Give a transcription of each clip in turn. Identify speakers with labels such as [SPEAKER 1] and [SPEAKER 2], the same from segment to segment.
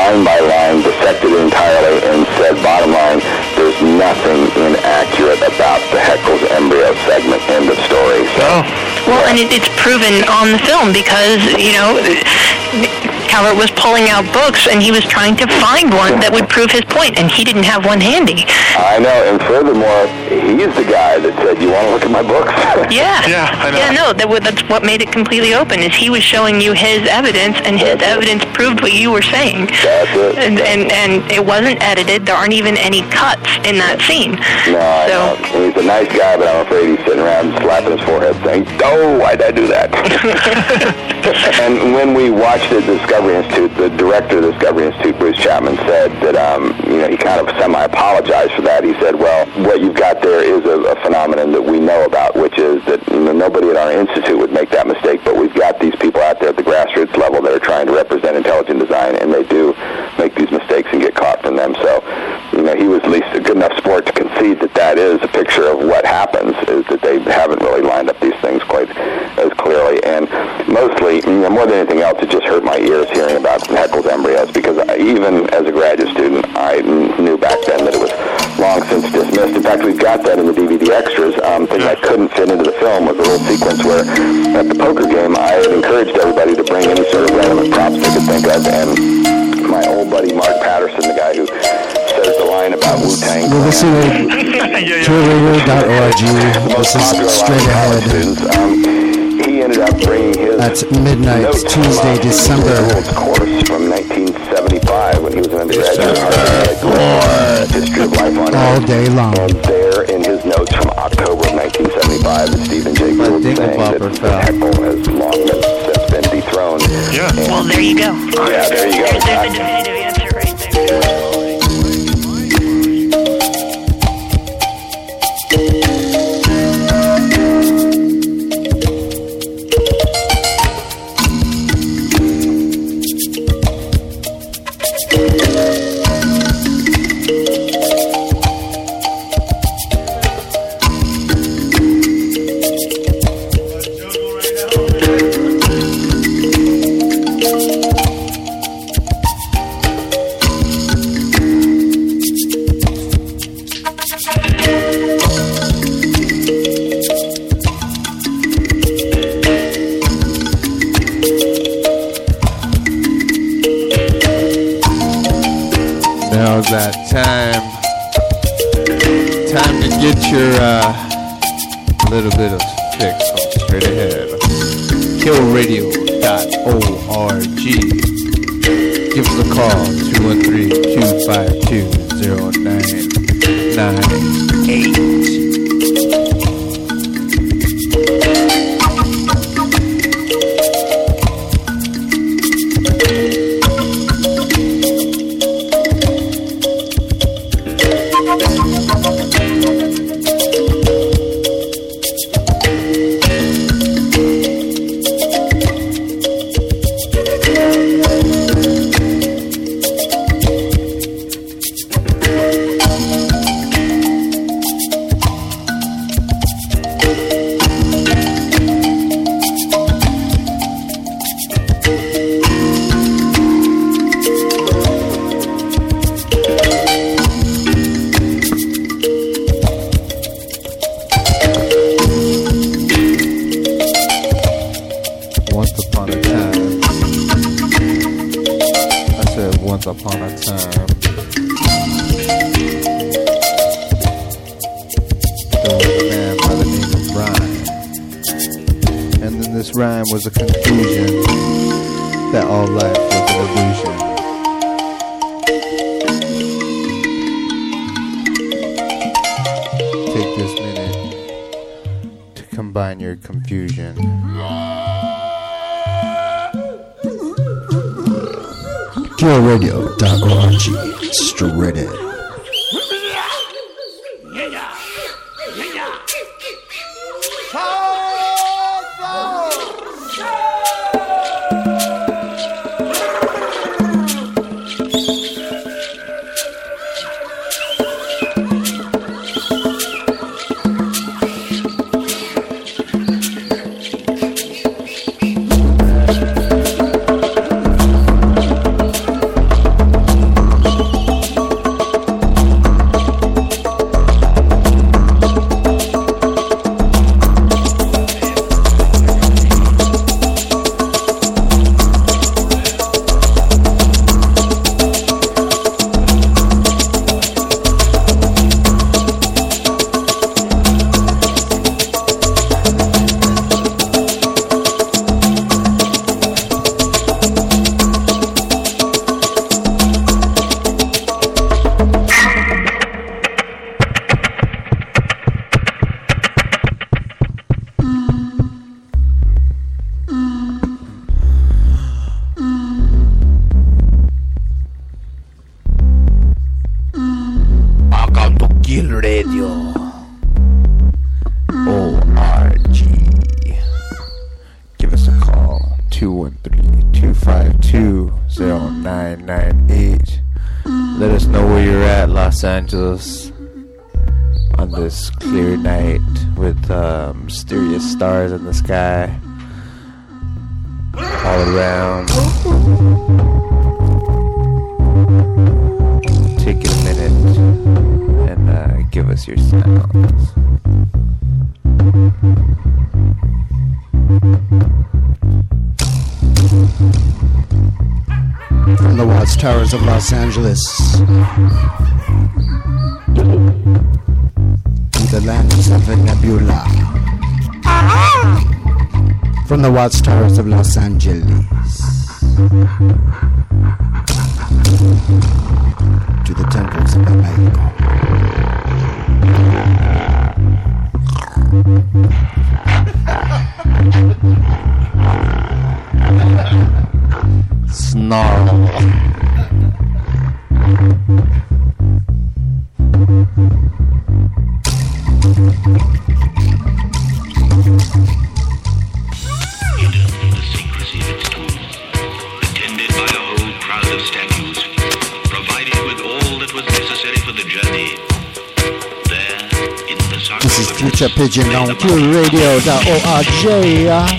[SPEAKER 1] line by line, dissected it entirely, and said, bottom line, there's nothing inaccurate about the Haeckel's embryo segment. End of story. So,
[SPEAKER 2] well, and it's proven on the film because, Calvert was pulling out books, and he was trying to find one that would prove his point, and he didn't have one handy.
[SPEAKER 1] I know, and furthermore, he's the guy that said, you want to look at my books?
[SPEAKER 2] Yeah.
[SPEAKER 3] Yeah, I know.
[SPEAKER 2] Yeah, no, that's what made it completely open, is he was showing you his evidence, and his evidence proved what you were saying.
[SPEAKER 1] That's it.
[SPEAKER 2] And it wasn't edited. There aren't even any cuts in that scene.
[SPEAKER 1] No, I know. He's a nice guy, but I'm afraid he's sitting around slapping his forehead saying, oh, why'd I do that? And when we watched it at the Discovery Institute, the director of the Discovery Institute, Bruce Chapman, said that, he kind of semi-apologized for that. He said, well, what you've got there is a phenomenon that we know about, which is that nobody at our institute would make that mistake, but we've got these people out there at the grassroots level that are trying to represent intelligent design, and they do make these mistakes and get caught from them. So, he was at least a good enough sport to concede that is a picture of what happens, is that they haven't really lined up these things quite as clearly. And mostly, more than anything else, it just hurt my ears hearing about Haeckel's embryos, because even as a graduate student, I knew back then that it was long since dismissed. In fact, we've got that in the DVD extras. Thing that couldn't fit into the film was a little sequence where, at the poker game, I had encouraged everybody to bring any sort of random props they could think of, and my old buddy Mark Patterson, the guy who says the line about Wu-Tang.
[SPEAKER 4] Well, this is TrueRadio.org. This is Straight Ahead.
[SPEAKER 1] He ended up bringing his...
[SPEAKER 4] That's midnight, Tuesday, December.
[SPEAKER 1] ...course from 1975 when he was an undergraduate. History of life on
[SPEAKER 4] all day long.
[SPEAKER 1] And there in his notes from October of 1975 is Stephen Jay Gould saying that Haeckel has long since been dethroned.
[SPEAKER 3] Yeah.
[SPEAKER 2] Well, there you go.
[SPEAKER 1] Yeah, there you go.
[SPEAKER 2] There's the definitive answer right there.
[SPEAKER 5] Now's that time to get your little bit of fix on Straight Ahead. KillRadio.org. Give us a call, 213-252-0998. Was a conclusion that all life was an illusion. Take this minute to combine your confusion.
[SPEAKER 4] KillRadio.org. Straight Ahead.
[SPEAKER 5] 998. Let us know where you're at, Los Angeles, on this clear night with mysterious stars in the sky all around. Take it a minute and give us your sounds.
[SPEAKER 4] From the watchtowers of Los Angeles to the lands of the nebula. From the watchtowers of Los Angeles to the temples of Mexico.
[SPEAKER 5] Snarl.
[SPEAKER 4] This is Future Pigeon on QRadio.org.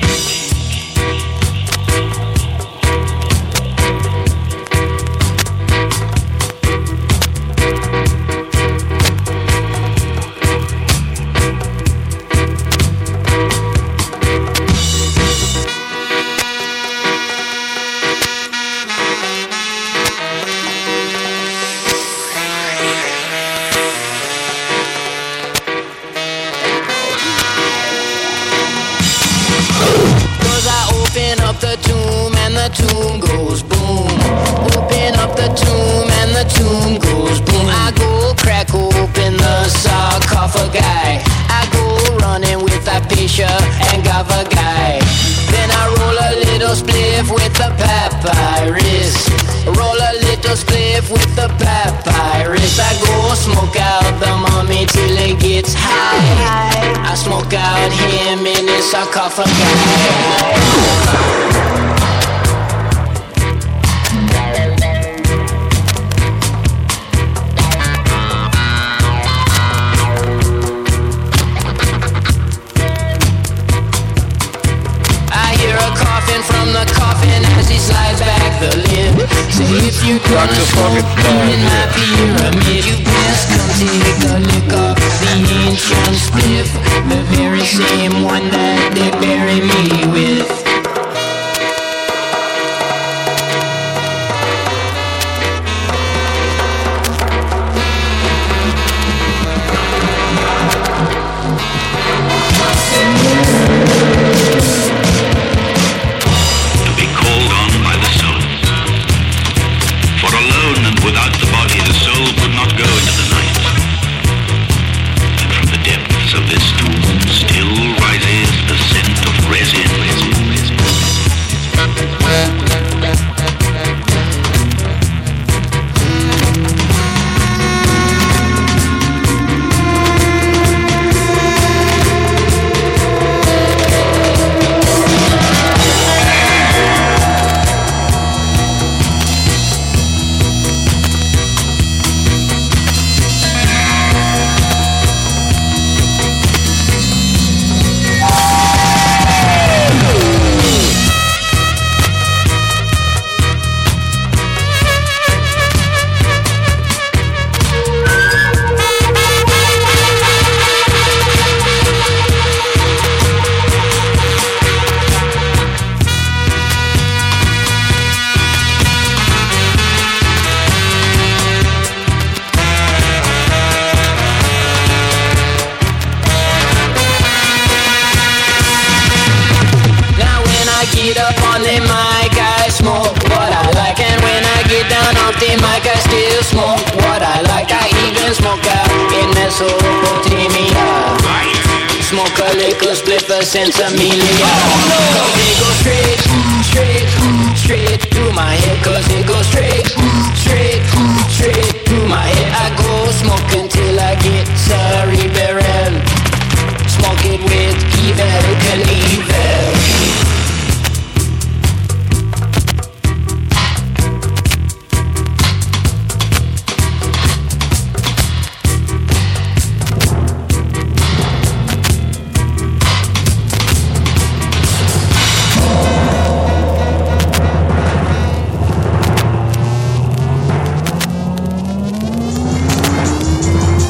[SPEAKER 3] Since Amelia, cause it goes straight, straight, straight to my head. Cause it goes straight, straight, straight to my head. I go smoke until I get cerebral. Smoke it with evil Knievel.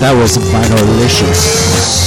[SPEAKER 4] That was Vinylicious.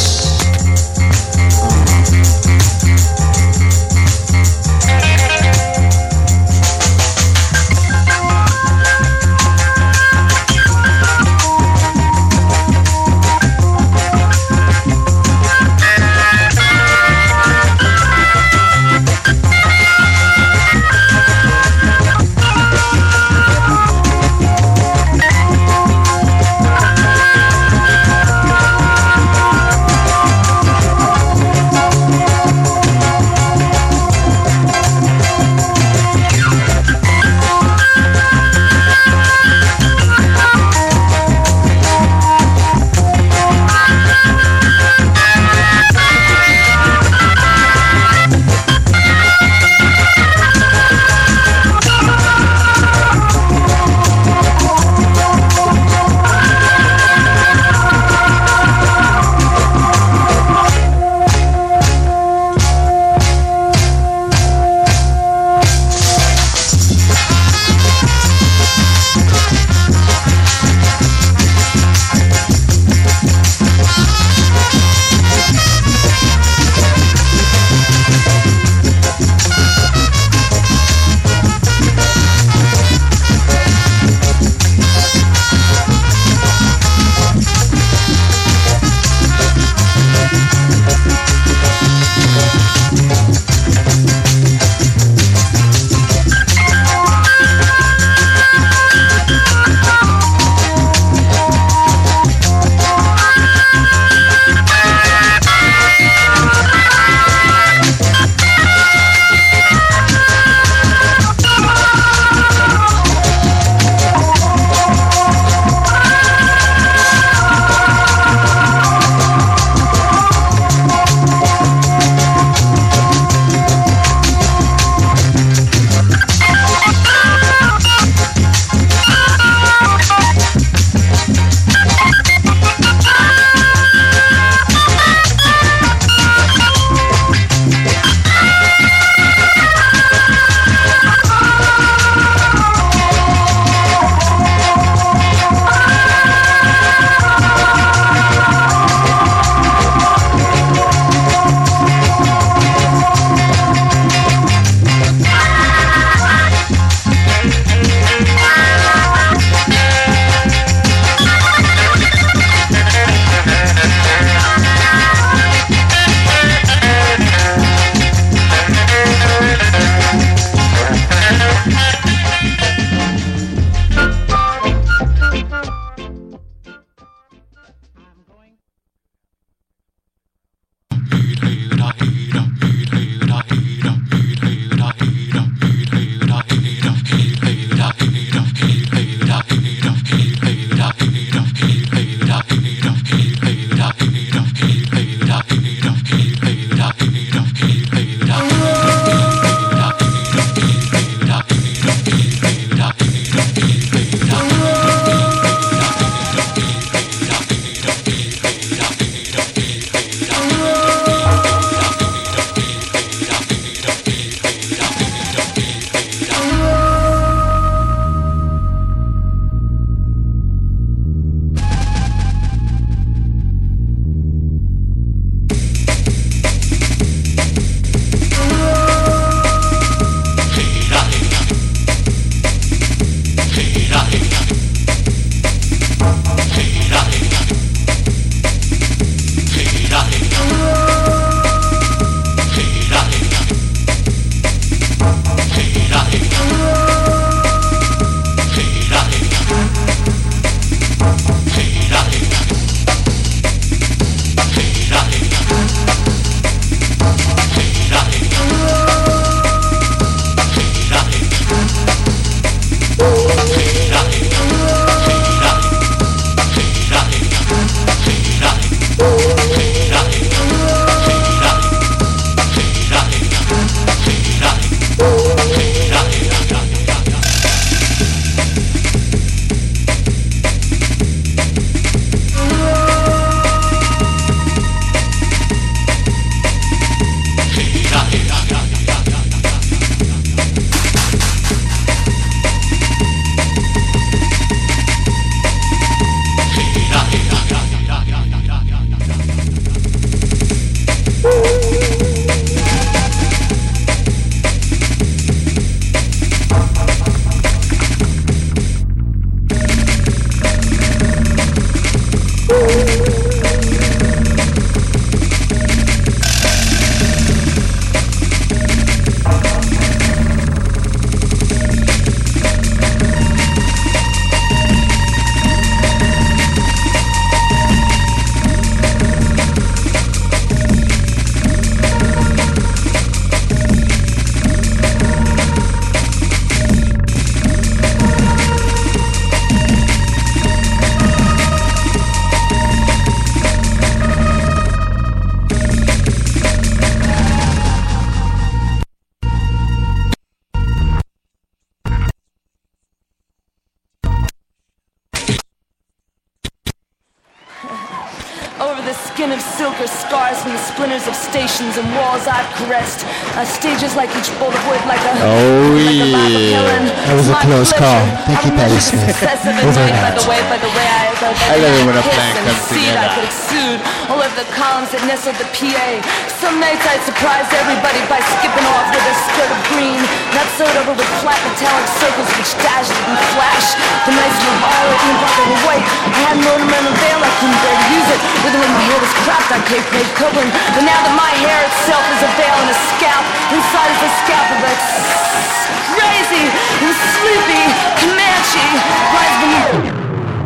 [SPEAKER 6] the skin of silk are scars from the splinters of stations and walls I've caressed. Stages like each bolt of wood, like a
[SPEAKER 4] That was a close call. Thank you, Patti Smith. Over and out.
[SPEAKER 6] By the way
[SPEAKER 5] I love it when a plan comes together.
[SPEAKER 6] I could exude all over the columns that nestled the PA. Some nights I'd surprise everybody by skipping off with a skirt of green, not sewed over with flat metallic circles which dashed and flashed. The nights were violet and black and white. I had an ornamental veil, I couldn't bear to use it. Even when my hair was cropped, I paid covering. But now that my hair itself is a veil and a scalp, inside is a scalp of a crazy and sleepy Comanche lies beneath.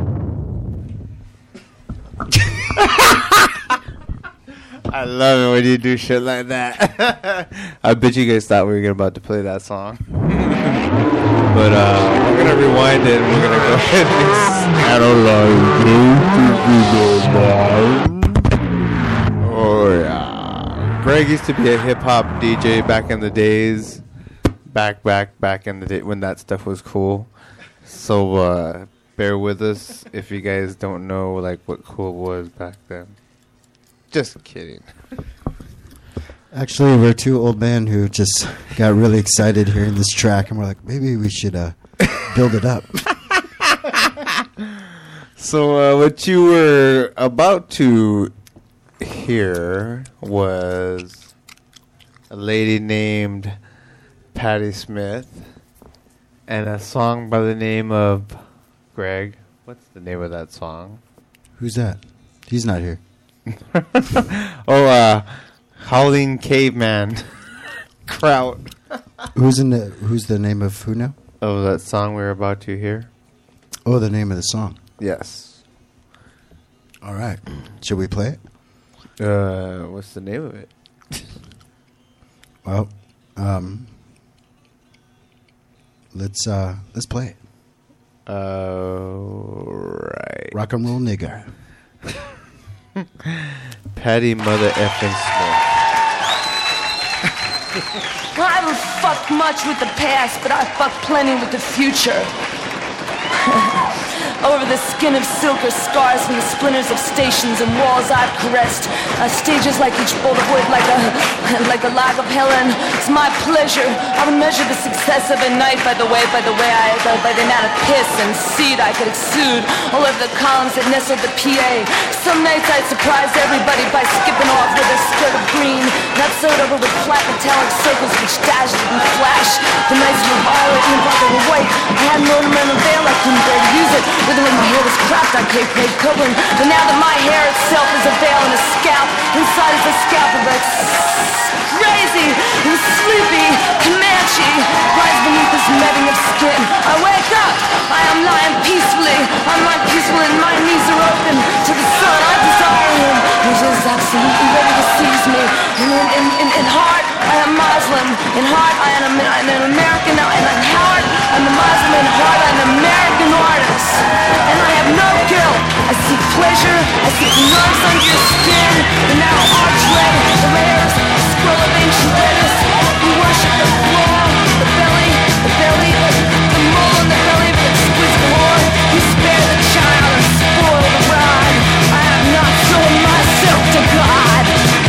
[SPEAKER 5] I love it when you do shit like that. I bet you guys thought we were about to play that song. But we're going to rewind it and we're going to go ahead and oh, yeah. Greg used to be a hip-hop DJ back in the days. Back in the day when that stuff was cool. So bear with us if you guys don't know like what cool was back then. Just kidding.
[SPEAKER 4] Actually, we're two old men who just got really excited hearing this track, and we're like, maybe we should build it up.
[SPEAKER 5] So what you were about to hear was a lady named Patti Smith and a song by the name of Greg. What's the name of that song?
[SPEAKER 4] Who's that? He's not here.
[SPEAKER 5] Howling Caveman Kraut.
[SPEAKER 4] Who's the name of who now?
[SPEAKER 5] Oh, that song we were about to hear?
[SPEAKER 4] Oh, the name of the song.
[SPEAKER 5] Yes.
[SPEAKER 4] All right. Should we play it?
[SPEAKER 5] What's the name of it?
[SPEAKER 4] Well, let's play it.
[SPEAKER 5] Right.
[SPEAKER 4] Rock and roll nigger.
[SPEAKER 5] Patti Mother Effing Smith.
[SPEAKER 6] Well, I don't fuck much with the past, but I fuck plenty with the future. Over the skin of silk are scars from the splinters of stations and walls I've caressed. Stages like each bolt of wood, like a log of Helen. It's my pleasure. I would measure the success of a night by the amount of piss and seed I could exude all over the columns that nestled the PA. Some nights I'd surprise everybody by skipping off with a skirt of green, not sewed over with flat metallic circles which dashed and flashed. The nights were violet and black and white. I had an ornamental veil, I couldn't bear to use it. Even when my hair was cropped, I paid covering. But now that my hair itself is a veil and a scalp, inside is a scalp of a crazy and sleepy Comanche lies beneath this netting of skin. I wake up, I am lying peacefully. I'm lying peaceful and my knees are open to the sun. I desire him. He is absolutely ready to seize me. In heart, I am Muslim. In heart, I am an American. And in heart, I'm a Muslim. In heart, I'm an American artist. And I have no guilt. I seek pleasure. I seek nerves under your skin. And now arch red, the layers, the scroll of ancient lettuce. You worship the floor, the belly, the mole in the belly of the exquisite whore. You spare the child and spoil the rod. I have not sold myself to God.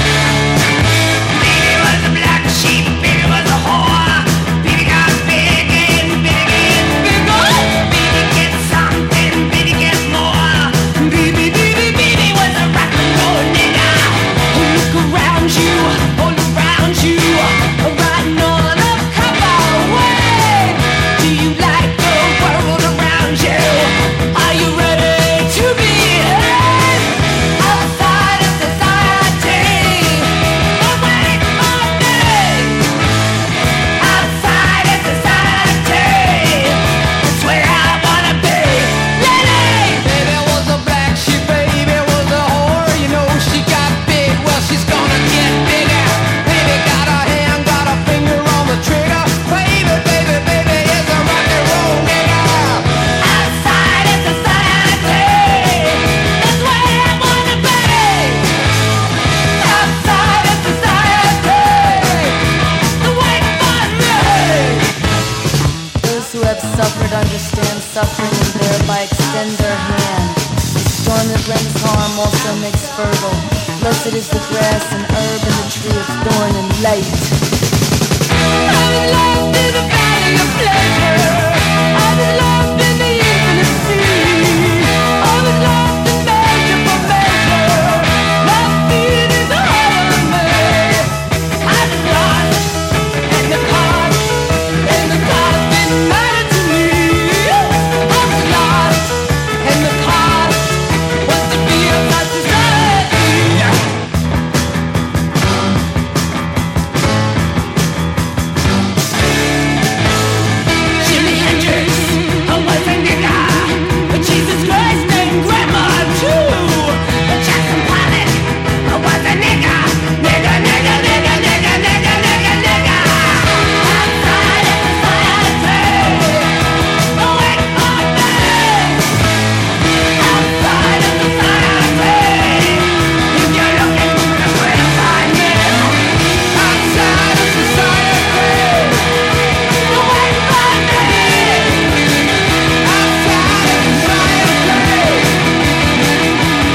[SPEAKER 3] Baby was a black sheep, baby was a whore. Baby got big and big. Baby gets something, baby gets more. Baby was a rock and roll nigga. Look around you, all around you. Riding on a cowboy way. Do you like the world around you? Are you ready to be outside of society? Away all day. Outside of society. That's where I wanna be. Lady! Baby was a black sheep, baby was a whore. You know she got big, well she's gonna get bigger. Baby got a hand, got a finger on the trigger. Baby is a rock and roll nigga. Outside of society. That's where I wanna be. Outside of society. Wait for me.
[SPEAKER 6] Those who have suffered understand suffering and thereby extend their hand. one that brings harm also makes fertile. Blessed is the grass and herb and the tree of thorn and light. I was lost in the valley of pleasure. I was lost in the infinite sea. I was lost in measure for measure. My feet is higher than me. I was lost in the cost, and the cost didn't matter to me. I was lost, and the cost was to be of my society. Jimi Hendrix, I was a nigga, but Jesus Christ and Grandma too. But Jackson Pollock, I was a nigga, nigga, nigga, nigga, nigga, nigga, nigga, nigga. Outside of society, wait for me. Outside of society, if you're looking for where to find me. Outside of society, wait for me. Outside of society.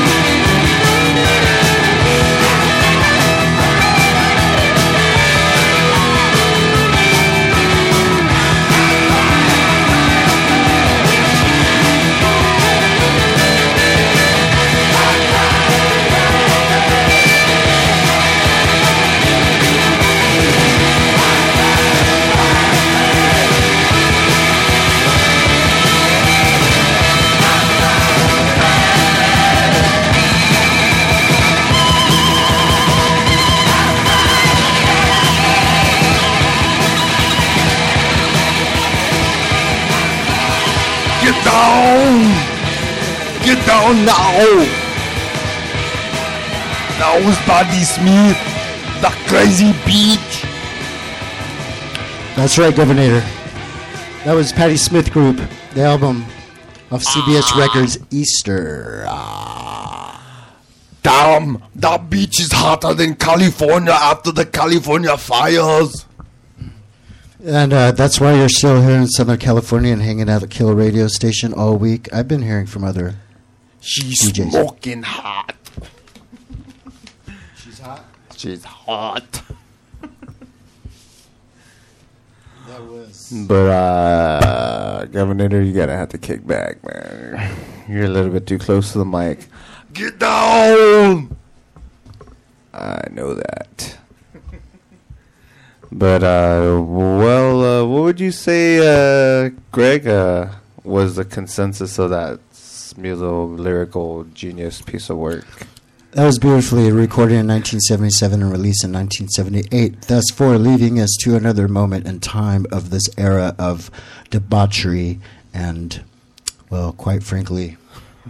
[SPEAKER 7] Get down! Get down now! That was Patti Smith, the crazy bitch.
[SPEAKER 4] That's right, Governor. That was Patti Smith Group, the album of CBS Records, Easter.
[SPEAKER 7] Damn, that beach is hotter than California after the California fires.
[SPEAKER 4] And that's why you're still here in Southern California and hanging out at Kill Radio Station all week. I've been hearing from other
[SPEAKER 7] She's
[SPEAKER 4] DJs.
[SPEAKER 7] smoking hot.
[SPEAKER 4] She's hot.
[SPEAKER 7] She's hot.
[SPEAKER 4] That was.
[SPEAKER 5] But, Governor, you gotta have to kick back, man. You're a little bit too close to the mic.
[SPEAKER 7] Get down!
[SPEAKER 5] I know that. But, what would you say, Greg, was the consensus of that lyrical genius piece of work?
[SPEAKER 4] That was beautifully recorded in 1977 and released in 1978, thus leaving us to another moment in time of this era of debauchery and, well, quite frankly,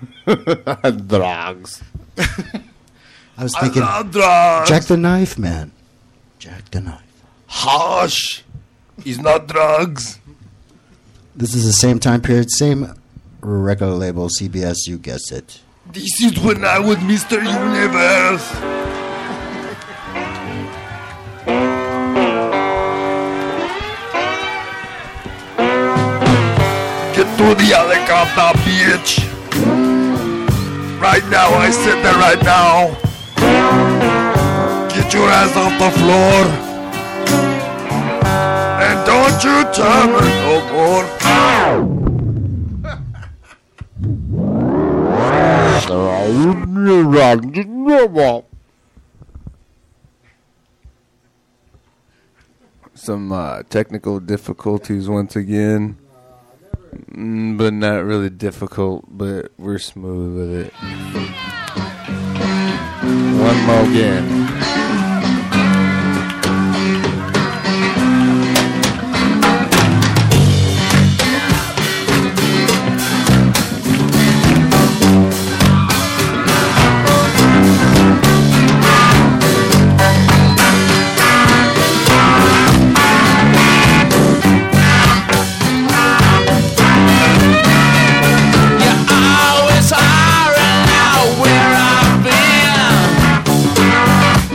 [SPEAKER 5] Drugs.
[SPEAKER 4] I was thinking,
[SPEAKER 7] I love drugs.
[SPEAKER 4] Jack the Knife, man. Jack the Knife.
[SPEAKER 7] Hush. It's not drugs.
[SPEAKER 4] This is the same time period, same record label, CBS, you guessed it.
[SPEAKER 7] This is when I was Mr. Universe. Get to the helicopter, bitch. Right now, I said that right now. Get your ass off the floor. And don't you tell me no more.
[SPEAKER 5] Some technical difficulties once again. But not really difficult, but we're smooth with it. One more again.
[SPEAKER 3] Always are and now where I've been.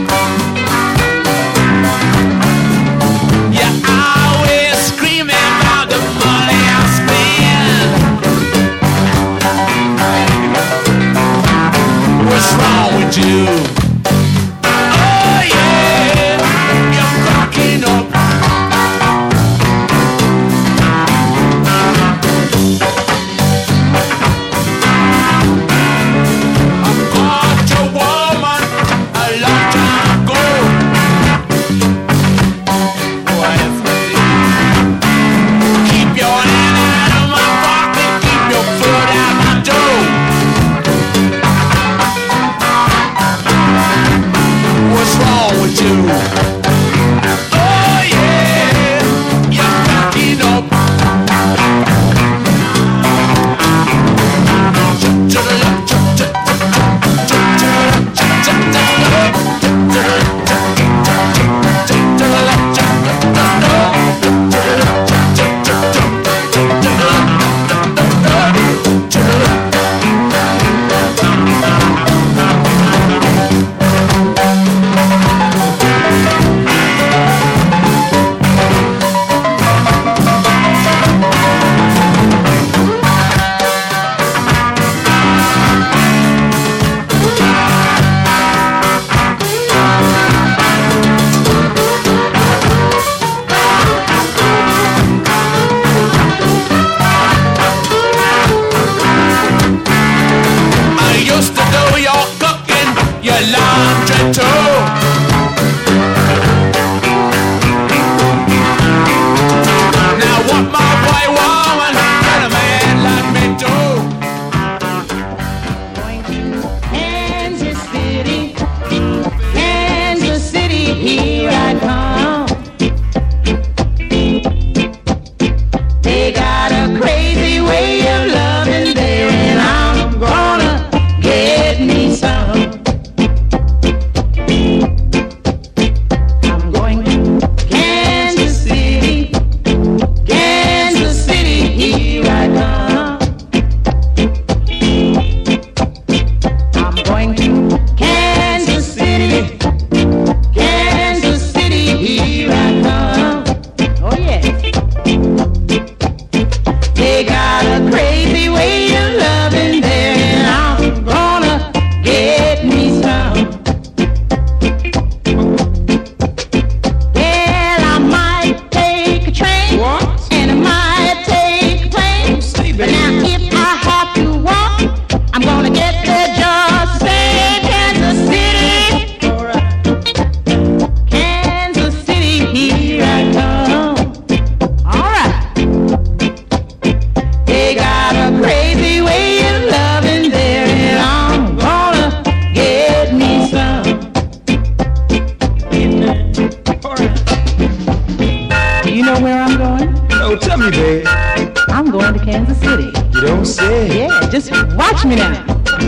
[SPEAKER 8] don't say.
[SPEAKER 9] Yeah, just watch me now.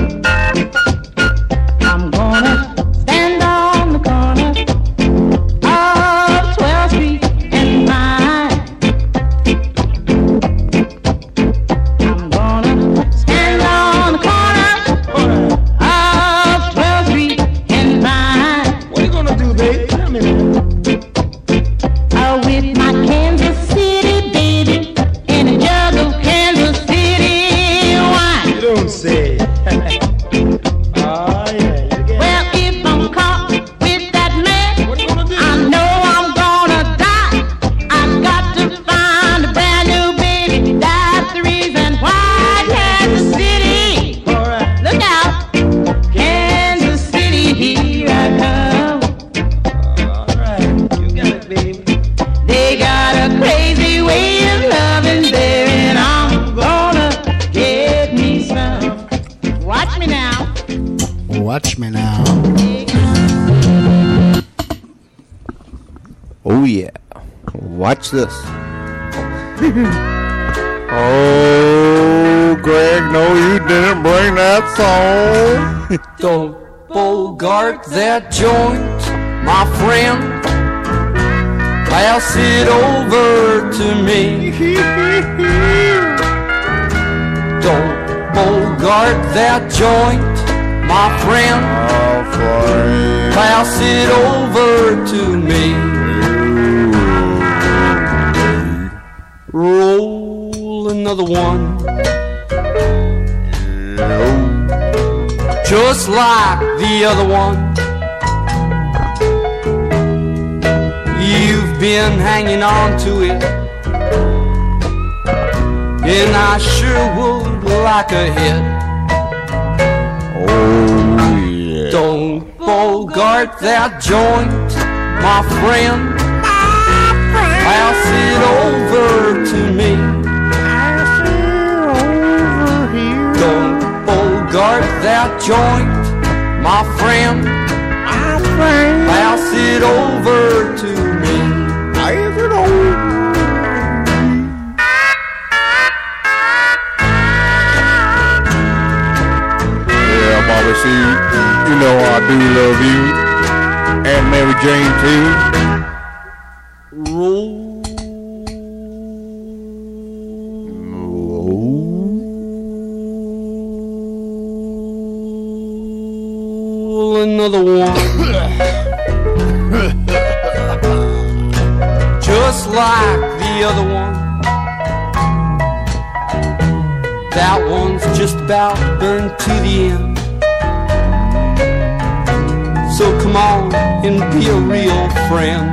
[SPEAKER 9] I'm gonna stand on the corner of 12th Street and Vine. I'm gonna stand on the corner of 12th Street and Vine.
[SPEAKER 8] What are you gonna do, babe? Tell me now.
[SPEAKER 9] With my Kansas City baby and a jug of Kansas City wine.
[SPEAKER 8] You don't say. Oh, yeah.
[SPEAKER 9] Well, if I'm caught with that man,
[SPEAKER 8] What are you gonna do?
[SPEAKER 9] I know I'm gonna die. I've got to find a brand new baby. That's the reason why Kansas City.
[SPEAKER 8] All right.
[SPEAKER 9] Look out, Kansas City, here I come.
[SPEAKER 8] All right. You got it, baby.
[SPEAKER 9] They got a crazy way of loving there, and I'm gonna get me some. Watch me now.
[SPEAKER 4] Watch me now.
[SPEAKER 5] Oh yeah. Watch this. Oh, Greg, no, you didn't bring that song.
[SPEAKER 3] Don't bogart that joint, my friend. Pass it over to me. Don't bogart that joint, my friend. Pass it over to me. Roll another one. Just like the other one. You've been hanging on to it, and I sure would like a hit.
[SPEAKER 5] Oh yeah.
[SPEAKER 3] Don't bogart that joint, my friend. Pass it over to me. Don't bogart that joint, my friend. Pass it over to me.
[SPEAKER 5] Pass it over. Yeah, Bobby C, you know I do love you. And Mary Jane too.
[SPEAKER 3] Roll another one. Just like the other one. That one's just about burned to the end. So come on and be a real friend.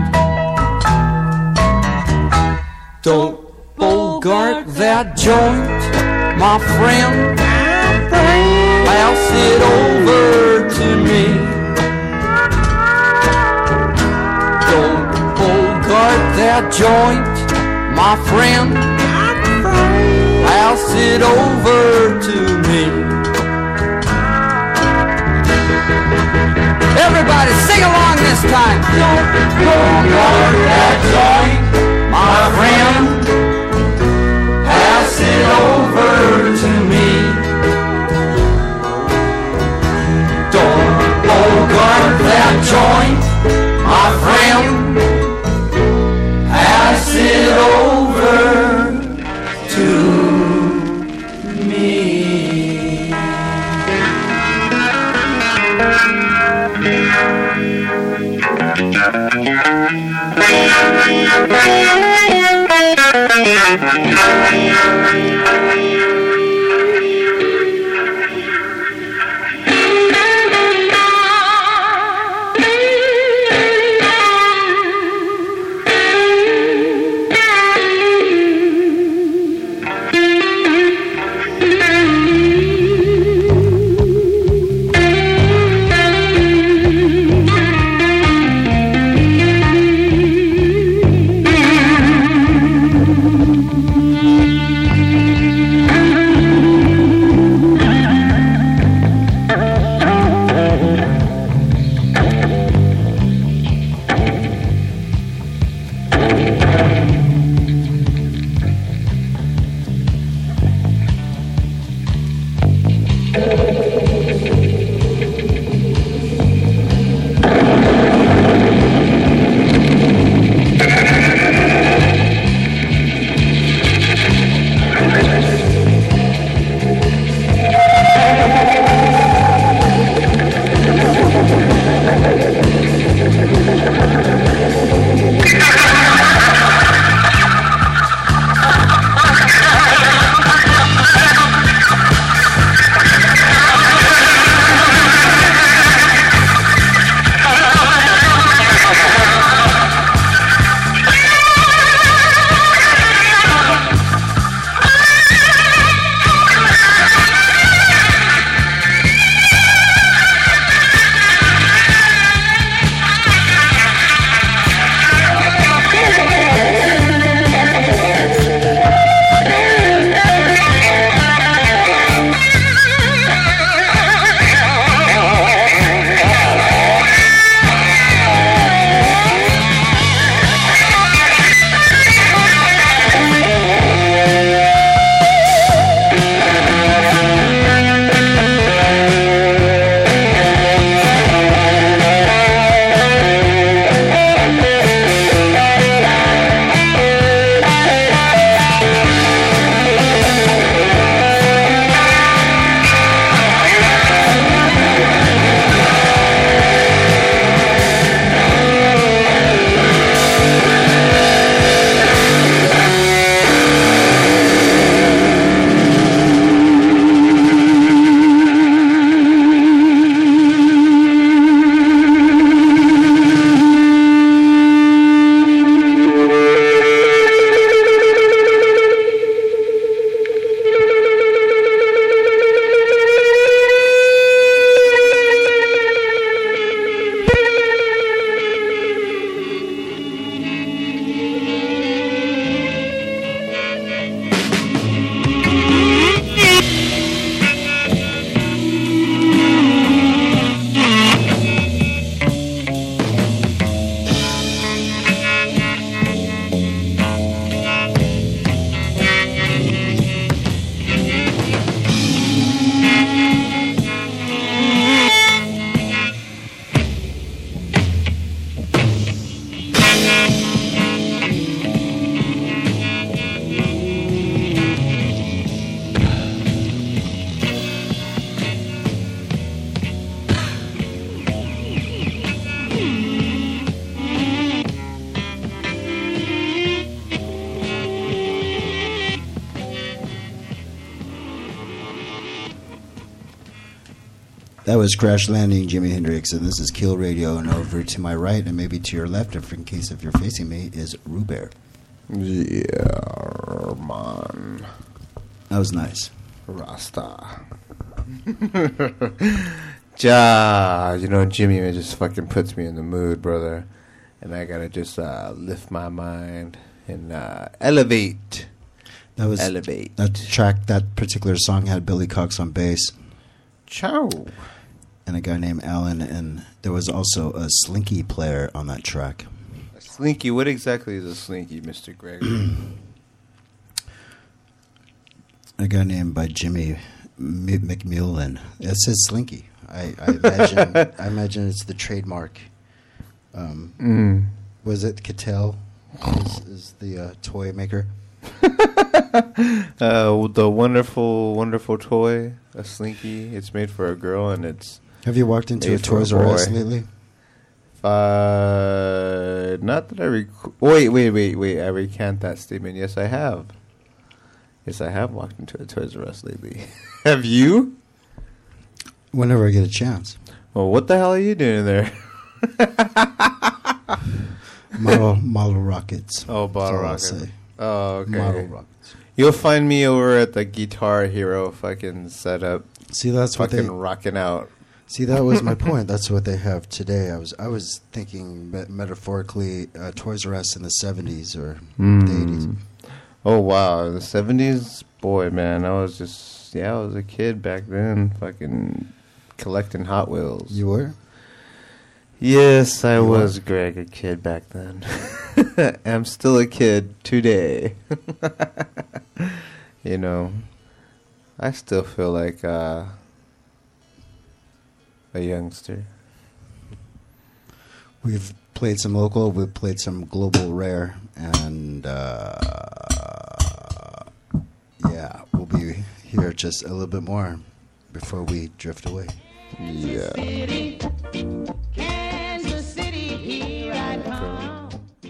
[SPEAKER 3] Don't bogart that joint, my friend. Pass it over to me. Don't bogart that joint, my friend. Pass it over to me. Everybody sing along this time. Don't bogart that joint, my friend. Pass it over to me. Don't bogart that joint, my friend. Pass it over to me.
[SPEAKER 4] That was Crash Landing, Jimi Hendrix, and this is Kill Radio. And over to my right, and maybe to your left, if in case if you're facing me, is Ruber.
[SPEAKER 5] Yeah, man.
[SPEAKER 4] That was nice.
[SPEAKER 5] Rasta. Ja, you know, Jimmy just fucking puts me in the mood, brother. And I gotta just lift my mind and elevate.
[SPEAKER 4] That was
[SPEAKER 5] elevate.
[SPEAKER 4] That track, that particular song had Billy Cox on bass.
[SPEAKER 5] Ciao.
[SPEAKER 4] And a guy named Alan, and there was also a slinky player on that track.
[SPEAKER 5] A slinky? What exactly is a slinky, Mr. Gregory?
[SPEAKER 4] A guy named by Jimmy McMullen. It says slinky. I imagine it's the trademark. Was it Cattell? Is the toy maker?
[SPEAKER 5] The wonderful, wonderful toy, a slinky. It's made for a girl, and it's.
[SPEAKER 4] Have you walked into a Toys R Us lately?
[SPEAKER 5] Not that I wait. I recant that statement. Yes, I have. Yes, I have walked into a Toys R Us lately. Have you?
[SPEAKER 4] Whenever I get a chance.
[SPEAKER 5] Well, what the hell are you doing there?
[SPEAKER 4] Model rockets.
[SPEAKER 5] Oh, bottle rockets. Oh, okay.
[SPEAKER 4] Model rockets.
[SPEAKER 5] You'll find me over at the Guitar Hero fucking setup.
[SPEAKER 4] See, that's what
[SPEAKER 5] fucking rocking out.
[SPEAKER 4] See, that was my point. That's what they have today. I was thinking metaphorically Toys R Us in the 70s or the 80s.
[SPEAKER 5] Oh, wow. The 70s? Boy, man. I was a kid back then fucking collecting Hot Wheels.
[SPEAKER 4] You were?
[SPEAKER 5] Yes, I was, Greg, a kid back then. I'm still a kid today. You know, I still feel like a youngster.
[SPEAKER 4] We've played some local, we've played some global rare, and yeah, we'll be here just a little bit more before we drift away.
[SPEAKER 5] Yeah.
[SPEAKER 9] Kansas City, here I come.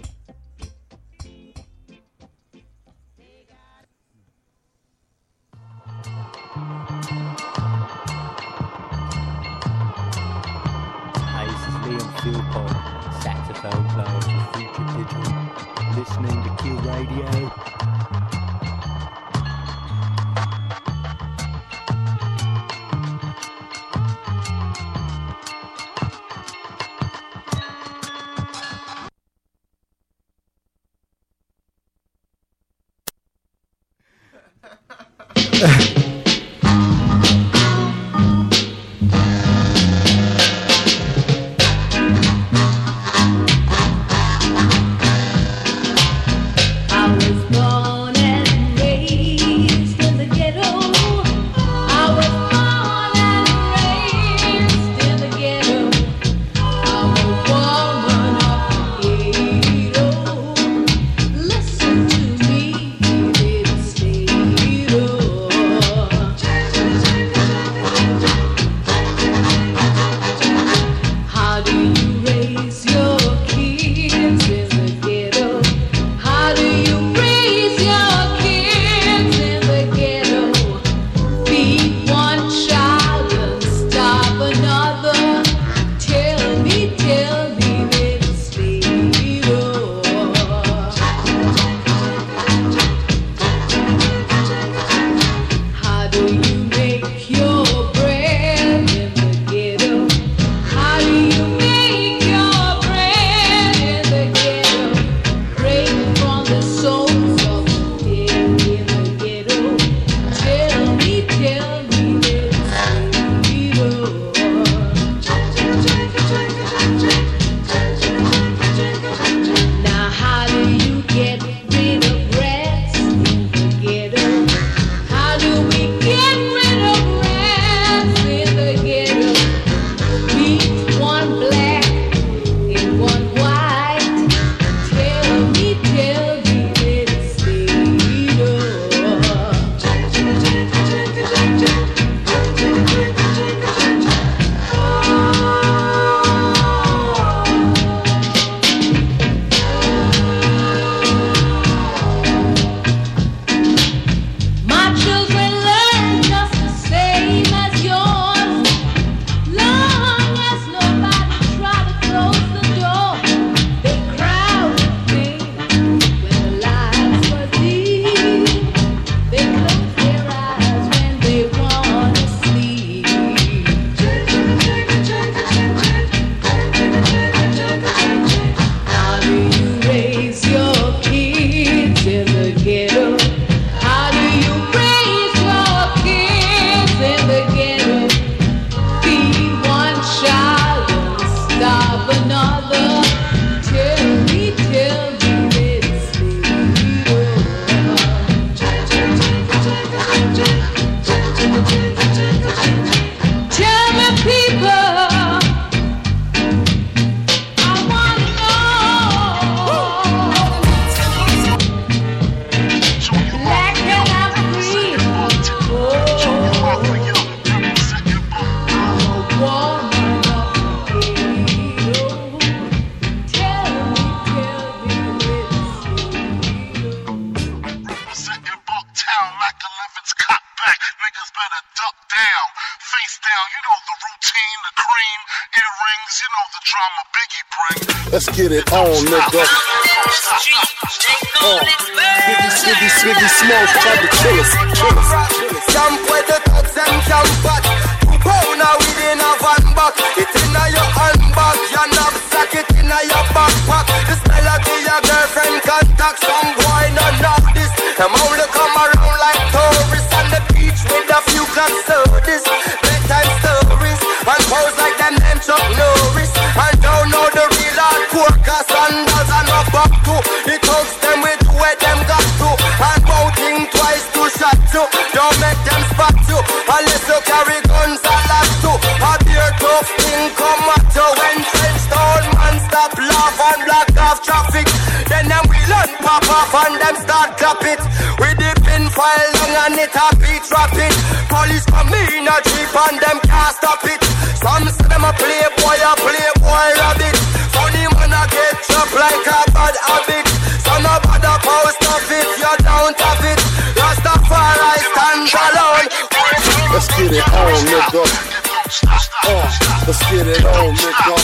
[SPEAKER 8] Hi, this is Liam Philpott, saxophone player for Future Pigeon, listening to Kill Radio.
[SPEAKER 9] Listen to me, little state.
[SPEAKER 10] duck down, face down, you know the routine, the cream, earrings, you know the drama Biggie bring. Let's get it on, nigga. Biggie Smalls tried to kill us.
[SPEAKER 11] Jump with the thugs and jump back. Oh, now we in a van back. It in your handbag, your knapsack, it in your backpack. This melody your girlfriend contact. Some boy not know this. Them only come around like tourists on the beach with a few club sodas, bedtime stories, and pose like them named Chuck Norris. And don't know the real hardcore, cause sandals and no back to. It hooks them with where them got to. And won't think twice to shot to. Don't make them spot you, unless you carry guns a lot to. A beer tough thing come at you. When French town man stop laugh and block off traffic, then them will pop off and them start clap it. With the pin file long and it a beat rapid. Police come in a jeep and them can't stop it. Some say them a playboy rabbit. Funny man a get chopped like a bad habit. So no bother post of it, you don't have it. Rastafari stand alone.
[SPEAKER 10] Let's get it on, nigga. Let's get it on, nigga.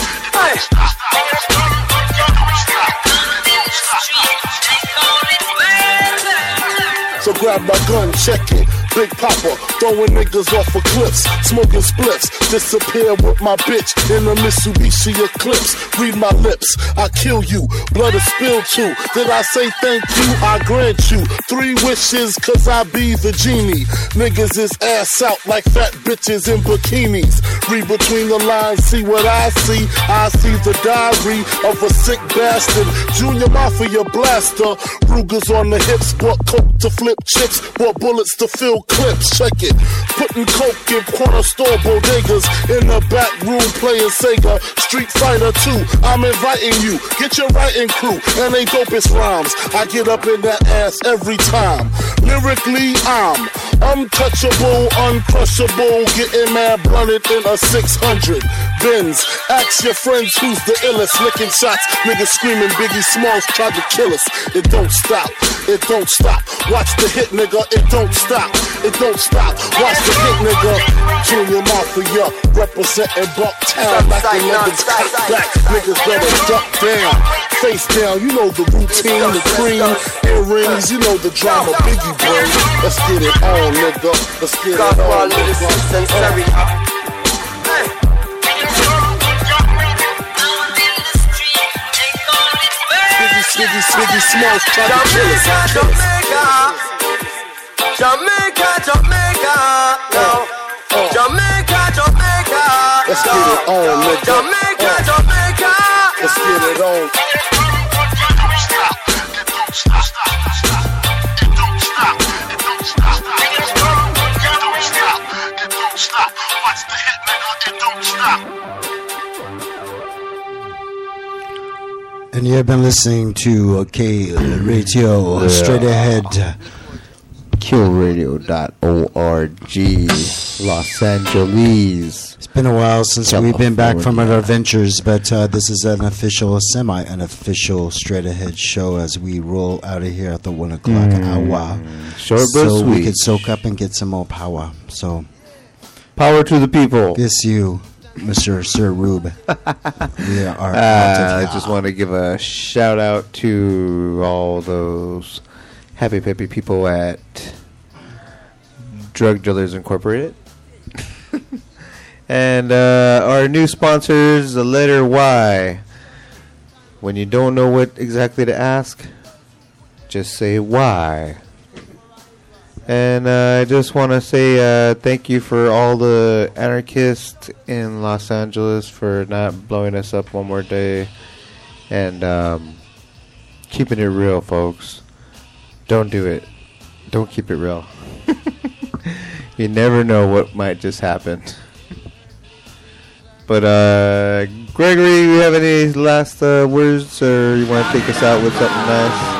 [SPEAKER 10] So grab my gun, check it. Big Papa, throwing niggas off of cliffs, smoking spliffs, disappear with my bitch in a Mitsubishi Eclipse. Read my lips, I kill you, blood is spilled too. Did I say thank you? I grant you 3 wishes, cause I be the genie. Niggas is ass out like fat bitches in bikinis. Read between the lines, see what I see. I see the diary of a sick bastard. Junior Mafia blaster, Ruger's on the hips, bought coke to flip chips, bought bullets to fill clips, check it. Putting coke in corner store bodegas, in the back room playing Sega, Street Fighter 2. I'm inviting you, get your writing crew, and they dopest rhymes. I get up in that ass every time. Lyrically, I'm untouchable, uncrushable, getting mad blunted in a 600 Benz. Ask your friends who's the illest, licking shots, niggas screaming Biggie Smalls tried to kill us. It don't stop, it don't stop. Watch the hit, nigga, it don't stop. It don't stop. Watch the hit, nigga. Junior Mafia representing Bucktown, knocking niggas back. Niggas better duck down, face down. You know the routine, the cream, earrings. You know the drama, Biggie bring. Let's get it on, nigga. Let's get it on, nigga. Biggie Smalls try to kill us. Jamaica, no. Jamaica. Let's get it on, nigga. Jamaica. Let's get it on. Watch the hit, nigga. It don't stop.
[SPEAKER 4] And you have been listening to OK Radio, straight ahead.
[SPEAKER 5] Killradio.org, Los Angeles.
[SPEAKER 4] It's been a while since we've been back from our ventures, but this is an official, semi-unofficial straight ahead show as we roll out of here at the 1 o'clock hour.
[SPEAKER 5] Short but
[SPEAKER 4] so
[SPEAKER 5] sweet.
[SPEAKER 4] We could soak up and get some more power. So,
[SPEAKER 5] power to the people.
[SPEAKER 4] Yes, you. Mr. Sir Rube. We are
[SPEAKER 5] I just want to give a shout out to all those happy peppy people at Drug Dealers Incorporated. And our new sponsors, the letter Y. When you don't know what exactly to ask, just say why. And I just want to say thank you for all the anarchists in Los Angeles for not blowing us up one more day. And keeping it real, folks. Don't do it. Don't keep it real. You never know what might just happen. But Gregory, you have any last words, or you want to take us out with something nice?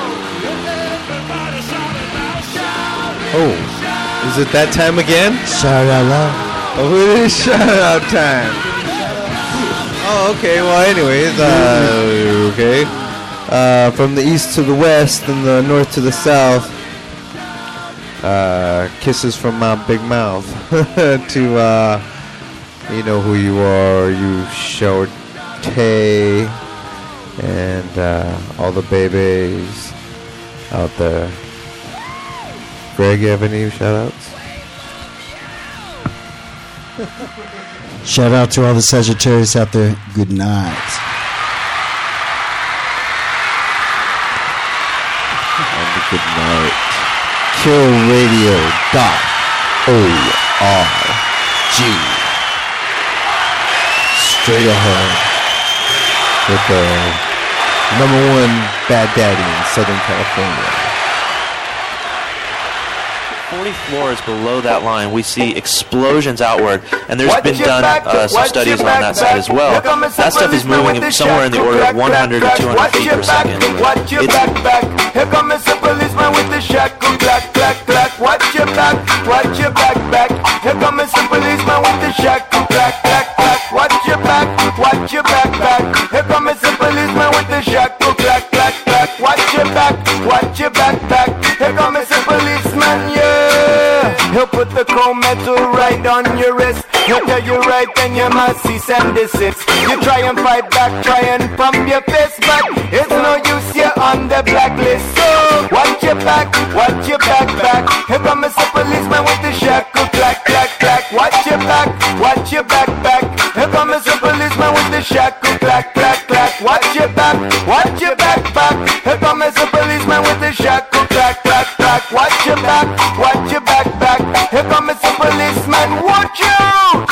[SPEAKER 5] Oh, is it that time again?
[SPEAKER 4] Shout out loud.
[SPEAKER 5] Oh, it is shout out time. Oh, okay. Well, anyways, okay. From the east to the west and the north to the south, Kisses from Mount Big Mouth to You Know Who You Are, You Show Tay, and all the babies out there. Greg, you have any shout-outs?
[SPEAKER 4] Shout out to all the Sagittarius out there. Good night.
[SPEAKER 5] And good night. KillRadio.org. Straight ahead with the #1 bad daddy in Southern California.
[SPEAKER 12] 40 floors below that line, we see explosions outward, and there's been done some studies on that side as well. That stuff is moving somewhere in the order of 100 to 200 feet per second.
[SPEAKER 11] Here come Mr. Policeman with the shackle, clack, clack, clack. Watch your back, back. Here come Mr. Policeman with the shackle, clack, clack, clack. Watch your back, back. Here come Mr. Policeman with the shackle, clack, clack, clack. Watch your back, back. Here come Mr. Policeman, yeah. He'll put the cold metal right on your wrist. He'll tell you right then you must cease and desist. You try and fight back, try and pump your fist, but it's no use, you're on the blacklist. So watch your back, back. Here come Mr. Policeman with the shackle, clack, clack, clack. Watch your back, back. Here come Mr. Policeman with the shackle, clack, clack, clack. Watch your back, back. Here come Mr. Policeman with the shackle, clack, clack, clack. Watch your back, back. Here come Mr. Policeman, watch out!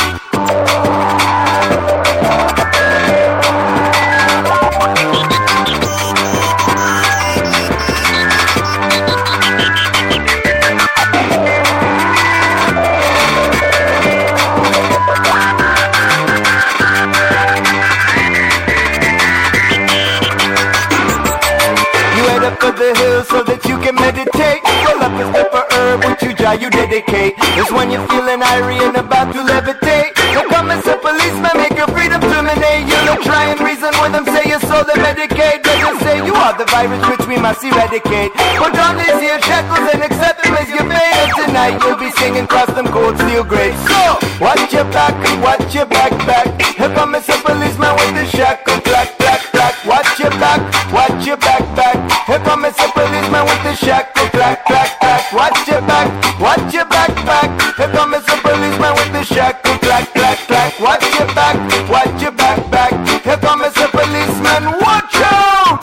[SPEAKER 11] For the hills so that you can meditate. Roll up a step of herb with you, Jah, you dedicate. It's when you're feeling irie and about to levitate. Here come Mr. Policeman, make your freedom terminate. You don't try and reason with them, say your soul to medicate. They just say you are the virus which we must eradicate. Put on these here shackles and accept them as your fate. And tonight you'll be singing across them cold steel grates. So, watch your back, back. Here come Mr. Policeman with the shackle, clack, clack, clack. Watch your back, back. Here come Mr. Policeman with the shackle, clack, clack, clack. Watch your back, back. Here come Mr. Policeman with the shackle, clack, clack, clack. Watch your back, back. Here come Mr. Policeman, watch out!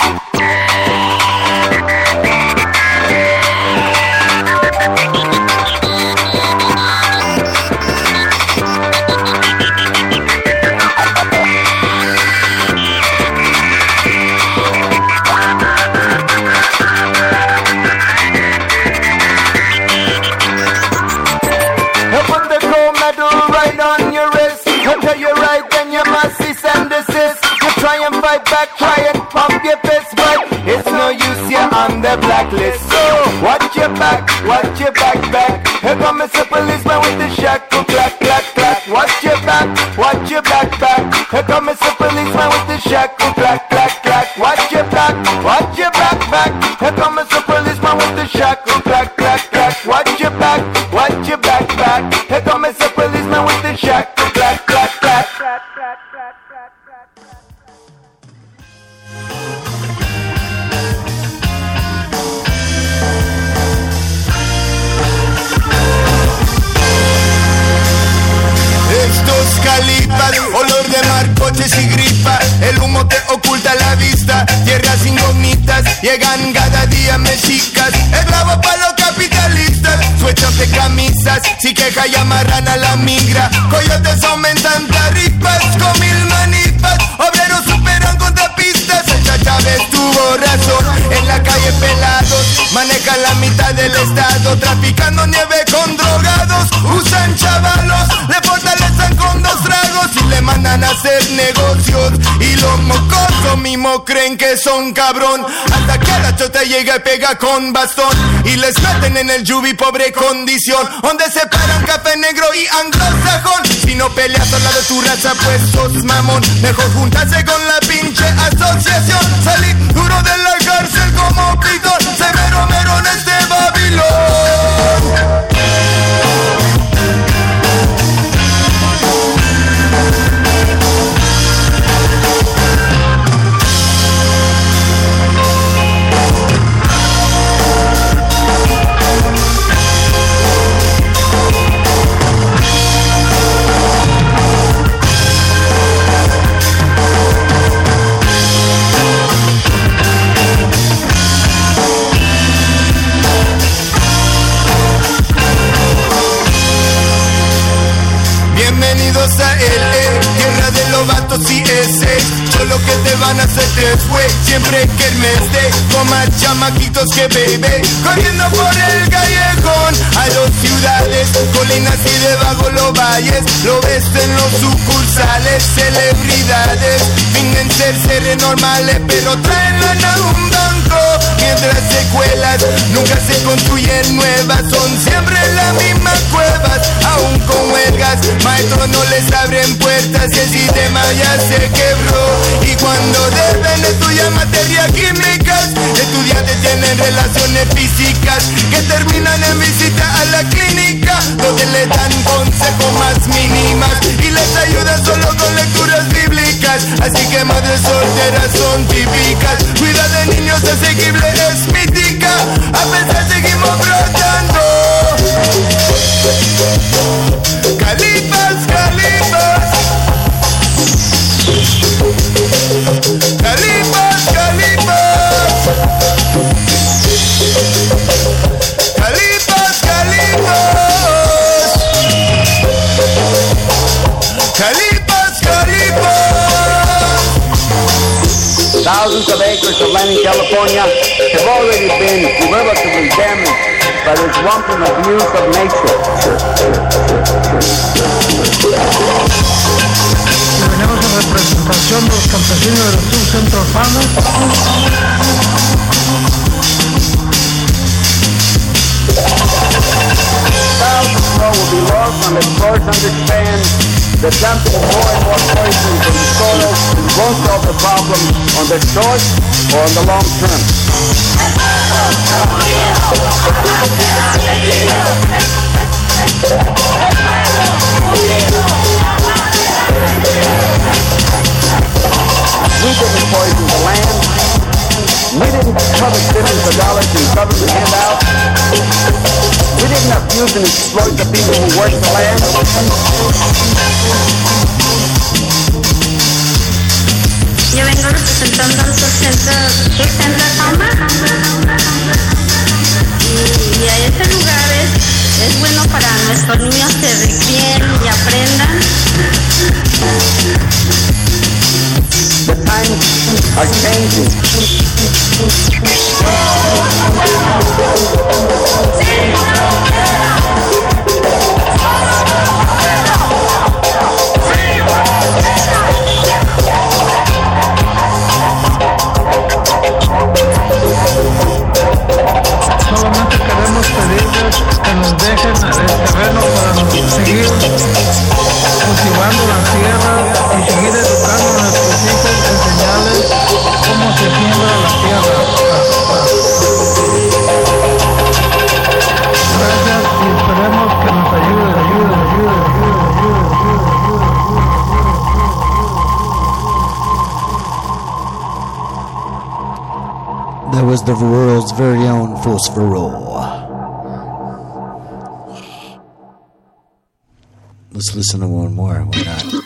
[SPEAKER 11] Tell you right, then you must cease and desist. You try and fight back, try and pump your fist, but it's no use, you're on the blacklist. So watch your back, back. Here come Mr. Policeman with the shackle, clack, clack, clack. Watch your back, back. Here come Mr. Policeman with the shackle, clack, clack, clack. Watch your back, back. Here come Mr. Policeman with the shackle, clack, clack, clack. Watch your back, back. Here come Mr. Policeman with the shackle, clack, clack, clack.
[SPEAKER 7] Estos calipas, olor de mar, coches y gripa. El humo te oculta la vista. Tierras incógnitas, llegan cada día mexicas. Esclavo para los capitalistas, sueltos de camisas. Si queja y amarran a la migra. Coyotes aumentan tarifas con 1000 manifas. Obreros superan contrapistas. El Chávez tuvo razón. En la calle pelados, manejan la mitad del estado. Traficando nieve con drogados. Usan chavalos, le fortalecen con 2 tragos y le mandan a hacer negocios. Y los mocosos mismos creen que son cabrón. Hasta que la chota llega y pega con bastón. Y les meten en el yubi, pobre condición. Donde separan café negro y anglosajón. Si no peleas al lado de tu raza, pues sos mamón. Mejor juntarse con la pinche asociación. Salí duro de la cárcel como pitón. Severo mero en este Babilón. Bienvenidos a LA, tierra de lobatos y ese. Solo que te van a hacer después. Siempre que el mes de con más chamaquitos que baby. Corriendo por el callejón a dos ciudades, colinas y debajo los valles. Lo ves en los sucursales, celebridades. Fingen ser seres normales, pero traen lana a un banco. Mientras secuelas nunca se construyen nuevas, son siempre las mismas cuevas. Aún con huelgas, maestros no les abren puertas y el sistema ya se quebró. Y cuando deben estudiar materias químicas, estudiantes tienen relaciones físicas que terminan en visita a la clínica, donde les dan consejos más mínimas y les ayudan solo con lecturas bíblicas. Así que madres solteras son típicas, cuida de niños asequible es mítica, a pesar seguimos brotando. Califas, califas, califas, califas, califas, califas, califas, califas.
[SPEAKER 13] Thousands of acres of land in California have already been irrevocably damaged by this wanton abuse of nature.
[SPEAKER 14] Venimos en representación de los campesinos del sur centro urbano.
[SPEAKER 13] Thousands more will be lost on the course understand that dumping more and more poison into the soil won't solve the problem on the short or on the long term. We didn't poison the land. We didn't cover billions of dollars in government handouts. We didn't abuse and exploit the people who work the land.
[SPEAKER 15] Yo vengo representando al Centro Fama y a este lugar es bueno para nuestros niños que recreen y aprendan.
[SPEAKER 13] The times are changing.
[SPEAKER 14] Solamente queremos pedirles que nos dejen el terreno para seguir cultivando la tierra y seguir educando a nuestros hijos, enseñarles cómo se siembra la tierra. Gracias y esperemos que nos ayuden.
[SPEAKER 4] That was the world's very own Phosphorol. Let's listen to one more. Why not?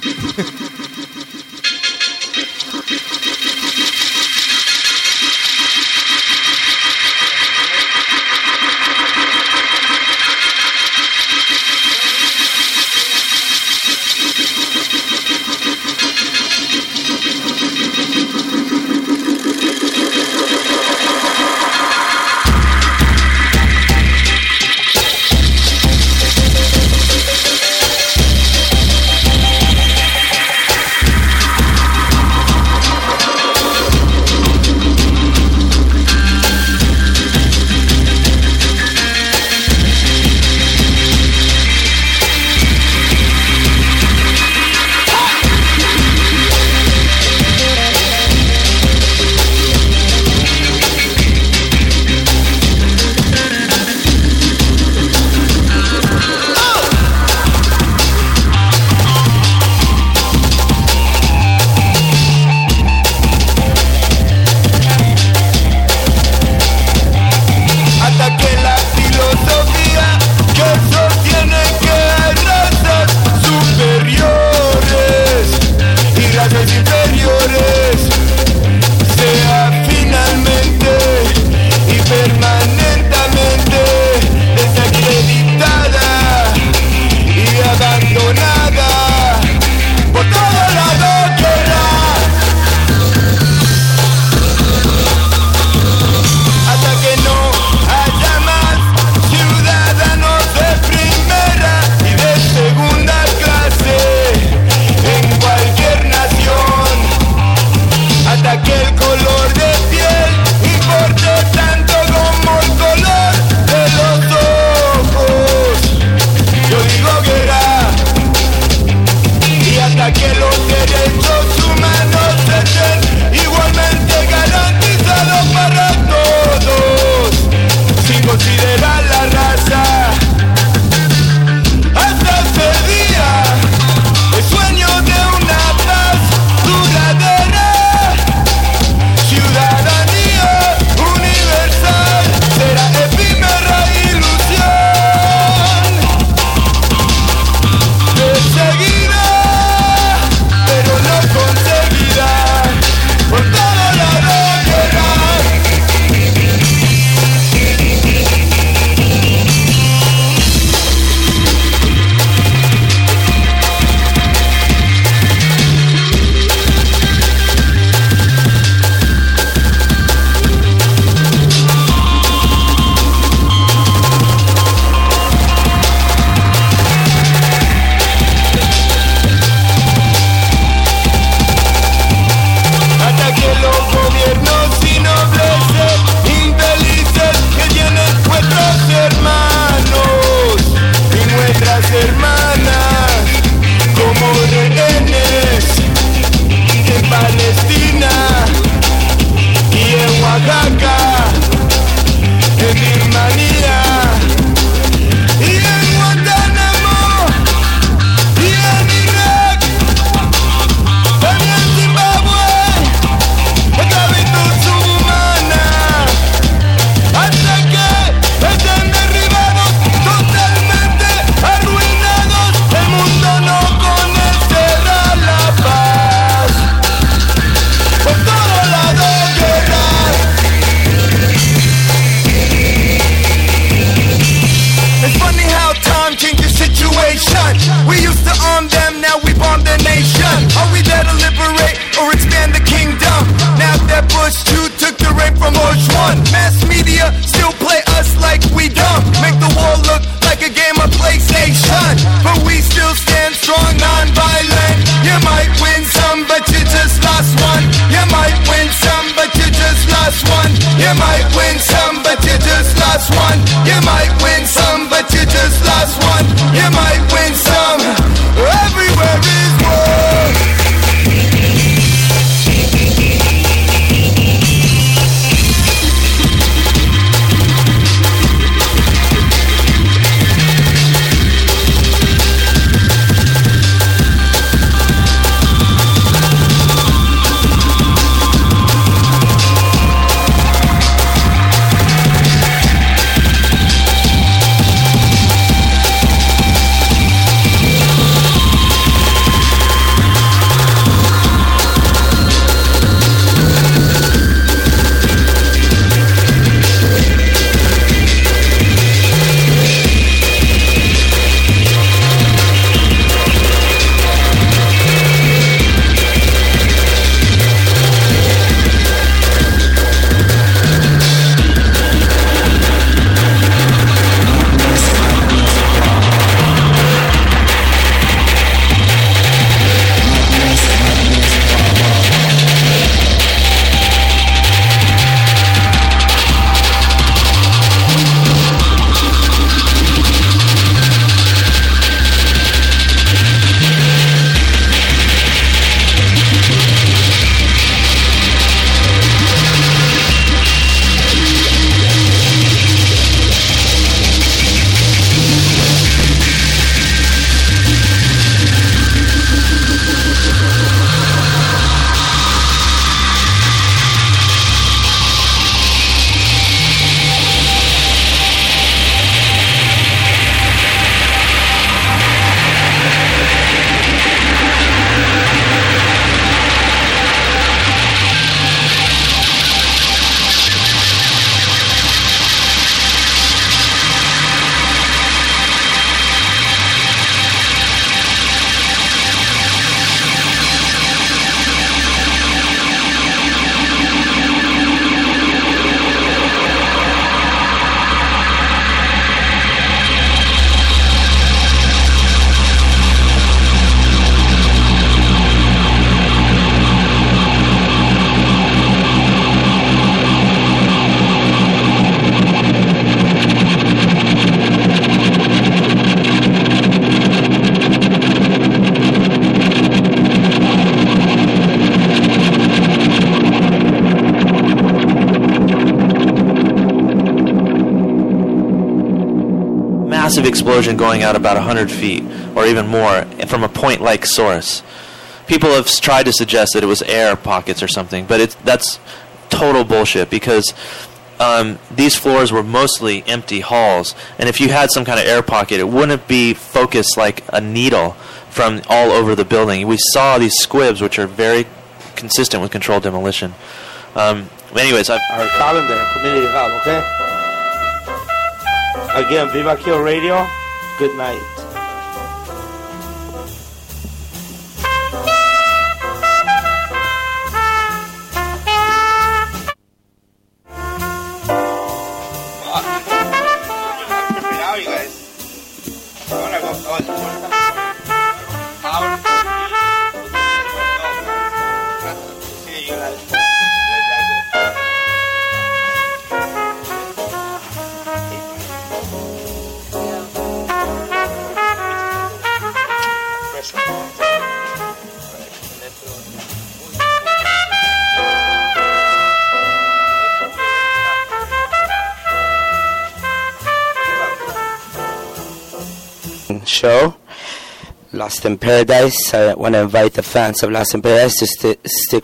[SPEAKER 7] last one. You might win some, but you just lost one. You might win some. Everywhere is war.
[SPEAKER 12] Massive explosion going out about 100 feet or even more from a point-like source. People have tried to suggest that it was air pockets or something, but that's total bullshit because these floors were mostly empty halls, and if you had some kind of air pocket, it wouldn't be focused like a needle from all over the building. We saw these squibs, which are very consistent with controlled demolition. Anyways,
[SPEAKER 16] our calendar, community hub, okay? Again, Viva Kill Radio, good night.
[SPEAKER 17] Show Lost in Paradise. I want to invite the fans of Lost in Paradise to stick